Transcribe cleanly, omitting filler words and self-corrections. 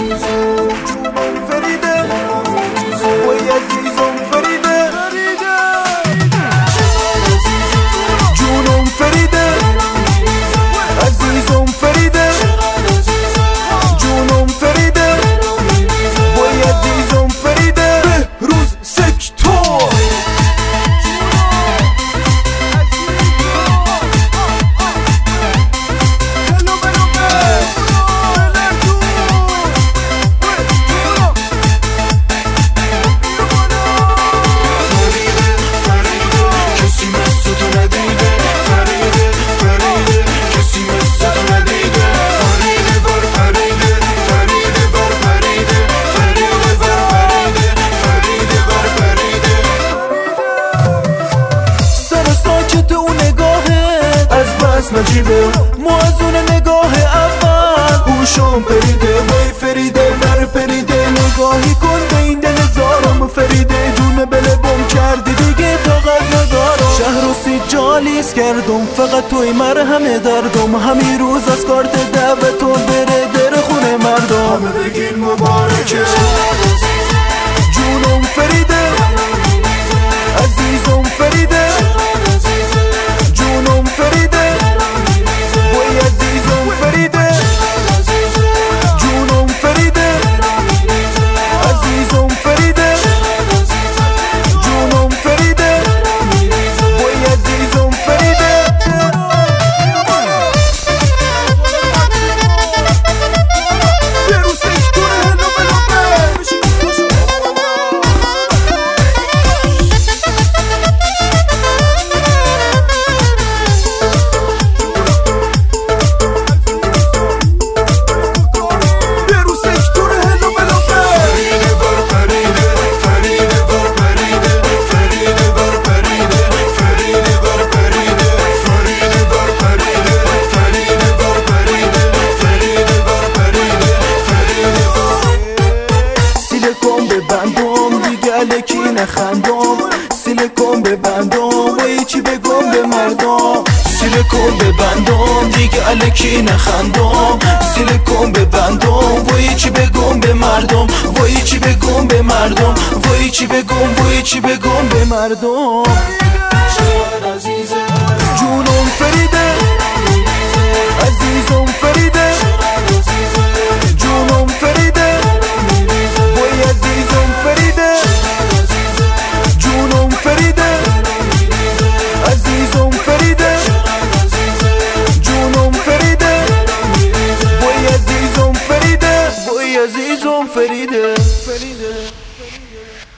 نجیبه موازون نگاه اول هوشم پریده وی فریده ور پریده نگاهی کن به این دل زارم فریده جون بلبم کردی دیگه طاقت ندارم شهر و سجالیس کردم فقط توی مرهم دردم همین روز از کارت دعوتون بره در خونه مردم همه بگین مبارکه جونم فریده عزیزم فریده جونم فریده وای عزیزم فریده جونم فریده عزیزم فریده جونم فریده وای عزیزم فریده الکی نخندم سیله کن ببندم وای چی بگم به مردم سیله کن ببندم دیگه الکی نخندم سیله کن ببندم وای چی بگم به مردم وای چی بگم به مردم وای چی بگم به مردم جونم فریده عزیزم فریده جونم فریده وای عزیزم فریده جونم فریده عزیزم فریده جونم فریده وای عزیزم فریده وای عزیزم فریده